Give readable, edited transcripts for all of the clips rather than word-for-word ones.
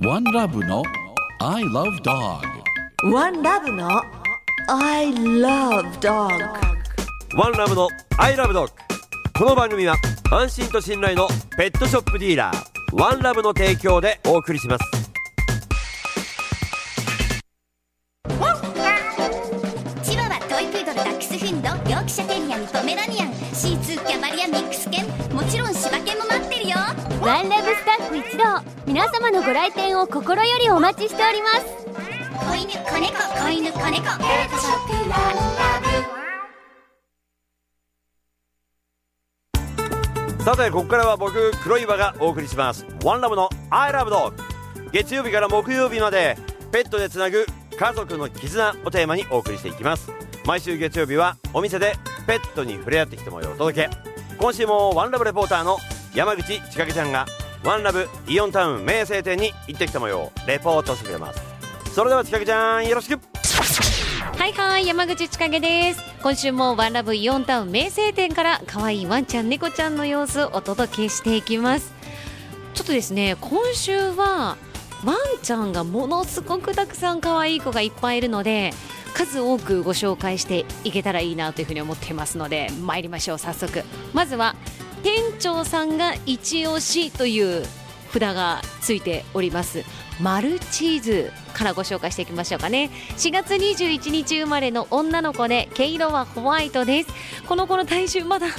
One Love の I Love Dog。 One Love の I Love Dog。 One Love の I Love Dog。 この番組は安心と信頼のペットショップディーラーワンラブの提供でお送りします。 チワワ、トイプードル、ダックスフンド、ヨークシャテリアン、ポメラニアン、シーツー、キャバリア、ミックス犬、もちろん柴犬も待ってるよ。 ワンラブスタッフ一同、皆様のご来店を心よりお待ちしております。 子犬、子猫、子犬、子猫、ペットショップワンラブ。 さてここからは僕黒岩がお送りしますワンラブの I Love Dog。 月曜日から木曜日までペットでつなぐ家族の絆をテーマにお送りしていきます。毎週月曜日はお店でペットに触れ合ってきた模様をお届け。今週もワンラブレポーターの山口千景ちゃんがワンラブイオンタウン名声店に行ってきた模様をレポートしてくれます。それでは千景ちゃんよろしく。 はいはい、山口千景です。今週もワンラブイオンタウン名声店から可愛いワンちゃん猫ちゃんの様子をお届けしていきます。ちょっとですね、今週はワンちゃんがものすごくたくさん可愛い子がいっぱいいるので、数多くご紹介していけたらいいなというふうに思っていますので参りましょう。早速まずは店長さんが一押しという札がついておりますマルチーズからご紹介していきましょうかね。4月21日生まれの女の子で毛色はホワイトです。この子の体重まだ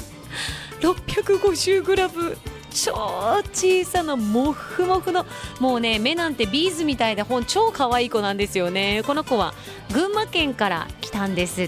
650g、 超小さなモフモフの、もうね目なんてビーズみたいで超可愛い子なんですよね。この子は群馬県から来たんですって。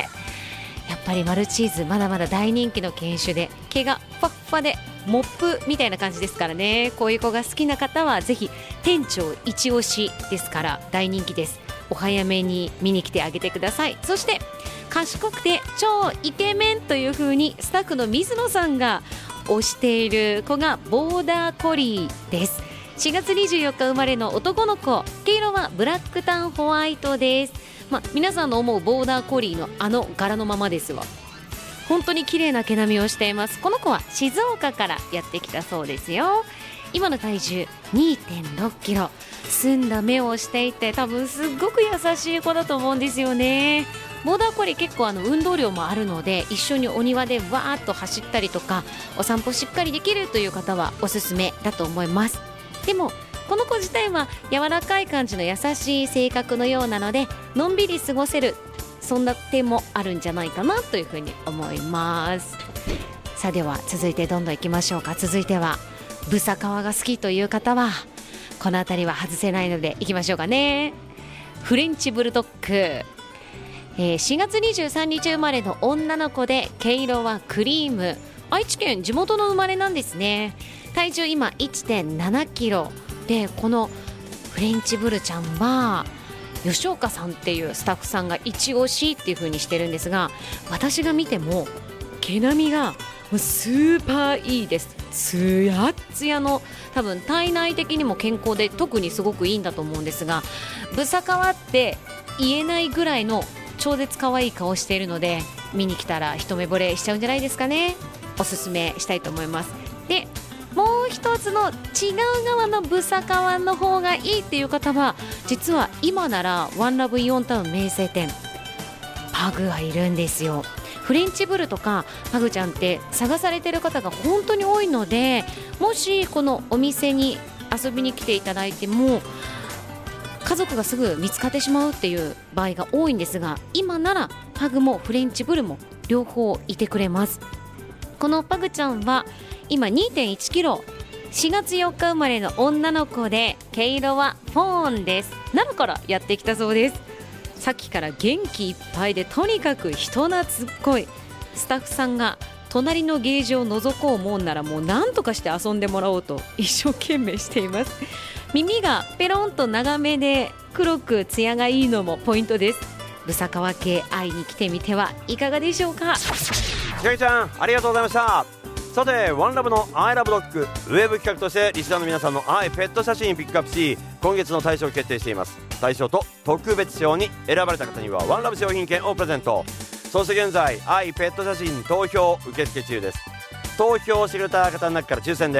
やっぱりマルチーズまだまだ大人気の犬種で、毛がふわっふわでモップみたいな感じですからね。こういう子が好きな方はぜひ店長一押しですから大人気です。お早めに見に来てあげてください。そして賢くて超イケメンという風にスタッフの水野さんが推している子がボーダーコリーです。4月24日生まれの男の子、毛色はブラックタンホワイトです。皆さんの思うボーダーコリーのあの柄のままですわ。本当に綺麗な毛並みをしています。この子は静岡からやってきたそうですよ。今の体重 2.6 キロ、澄んだ目をしていて多分すっごく優しい子だと思うんですよね。ボーダーコリー結構運動量もあるので、一緒にお庭でわーっと走ったりとかお散歩しっかりできるという方はおすすめだと思います。でもこの子自体は柔らかい感じの優しい性格のようなので、のんびり過ごせる、そんな点もあるんじゃないかなというふうに思います。さあでは続いてどんどんいきましょうか。続いてはブサカワが好きという方はこの辺りは外せないのでいきましょうかね。フレンチブルドッグ、4月23日生まれの女の子で毛色はクリーム、愛知県地元の生まれなんですね。体重今 1.7 キロで、このフレンチブルちゃんは吉岡さんっていうスタッフさんが一押しっていう風にしてるんですが、私が見ても毛並みがもうスーパーいいです。つやっつやの、多分体内的にも健康で特にすごくいいんだと思うんですが、ブサカワって言えないぐらいの超絶可愛い顔しているので、見に来たら一目惚れしちゃうんじゃないですかね。おすすめしたいと思います。でもう一つの違う側のブサカワの方がいいっていう方は、実は今ならワンラブイオンタウン名声店パグがいるんですよ。フレンチブルとかパグちゃんって探されてる方が本当に多いので、もしこのお店に遊びに来ていただいても家族がすぐ見つかってしまうっていう場合が多いんですが、今ならパグもフレンチブルも両方いてくれます。このパグちゃんは今 2.1 キロ、4月4日生まれの女の子で毛色はフォーンです。奈良からやってきたそうです。さっきから元気いっぱいで、とにかく人懐っこい。スタッフさんが隣のゲージを覗こうもんならもう何とかして遊んでもらおうと一生懸命しています。耳がペロンと長めで黒くツヤがいいのもポイントです。ブサカワ系会いに来てみてはいかがでしょうか。 千景ちゃんありがとうございました。さてワンラブの I Love Dog ウェブ企画としてリスナーの皆さんの愛ペット写真にピックアップし、今月の大賞を決定しています。大賞と特別賞に選ばれた方にはワンラブ商品券をプレゼント。そして現在愛ペット写真投票受付中です。投票してくれた方の中から抽選で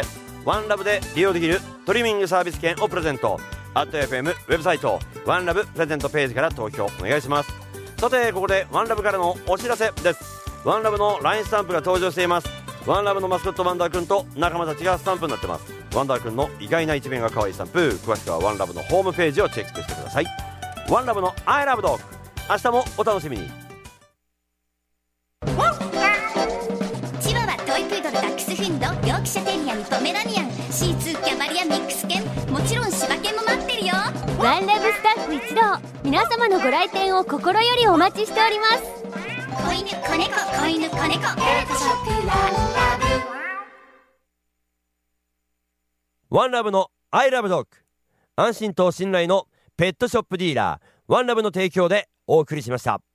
ワンラブで利用できるトリミングサービス券をプレゼント。@FM ウェブサイトワンラブプレゼントページから投票お願いします。さてここでワンラブからのお知らせです。ワンラブの LINE スタンプが登場しています。ワンラブのマスコットワンダーくんと仲間たちがスタンプになってます。ワンダーくんの意外な一面が可愛いスタンプ、詳しくはワンラブのホームページをチェックしてください。ワンラブの I love dog、 明日もお楽しみに。 チワワ、トイプードル、ダックスフィンド、ヨークシャテリアにポメラニアン、シーツー、キャバリア、ミックス犬、もちろん柴犬も待ってるよ。 ワンラブスタッフ一同、皆様のご来店を心よりお待ちしております。 子犬、子猫、子犬、子猫、ペットショップワンラブ。ワンラブの I love dog、 安心と信頼のペットショップディーラーワンラブの提供でお送りしました。